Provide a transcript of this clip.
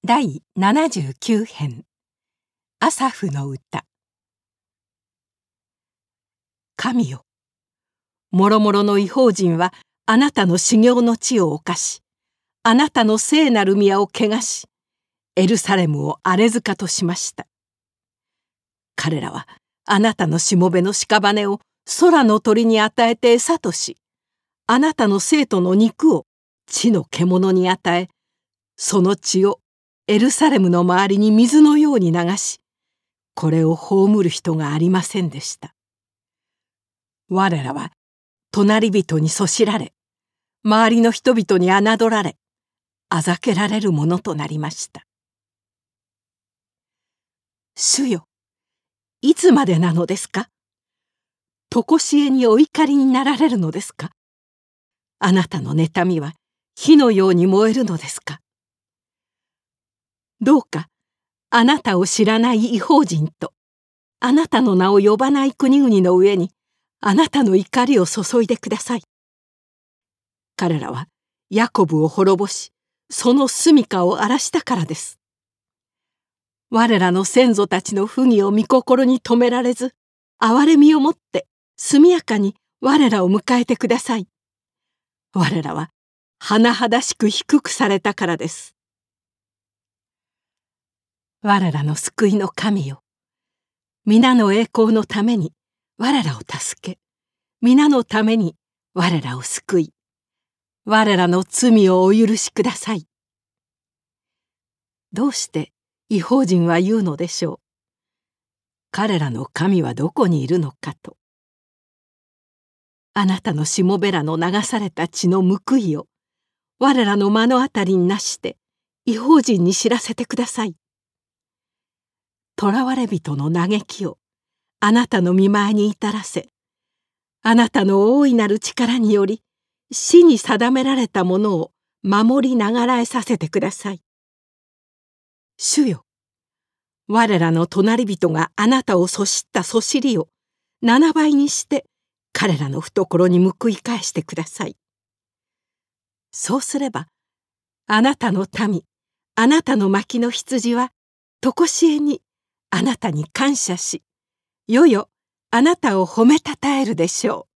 第79編アサフの歌。神よ、もろもろの異邦人はあなたの修行の地を侵し、あなたの聖なる宮を汚し、エルサレムを荒れ塚としました。彼らはあなたのしもべの屍を空の鳥に与えて餌とし、あなたの生徒の肉を地の獣に与え、その血をエルサレムの周りに水のように流し、これを葬る人がありませんでした。我らは隣人にそしられ、周りの人々に侮られ、あざけられるものとなりました。主よ、いつまでなのですか？とこしえにお怒りになられるのですか？あなたの妬みは火のように燃えるのですか？どうかあなたを知らない異邦人とあなたの名を呼ばない国々の上にあなたの怒りを注いでください。彼らはヤコブを滅ぼし、その住処を荒らしたからです。我らの先祖たちの不義を御心に止められず、憐れみをもって速やかに我らを迎えてください。我らは甚だしく低くされたからです。我らの救いの神よ、皆の栄光のために我らを助け、皆のために我らを救い、我らの罪をお許しください。どうして異邦人は言うのでしょう。彼らの神はどこにいるのかと。あなたのしもべらの流された血の報いを我らの目の当たりになして異邦人に知らせてください。囚われ人の嘆きをあなたの御前に至らせ、あなたの大いなる力により死に定められたものを守りながらえさせてください。主よ、我らの隣人があなたをそしったそしりを7倍にして彼らの懐に報い返してください。そうすればあなたの民、あなたの牧の羊はとこしえにあなたに感謝し、よよあなたを褒めたたえるでしょう。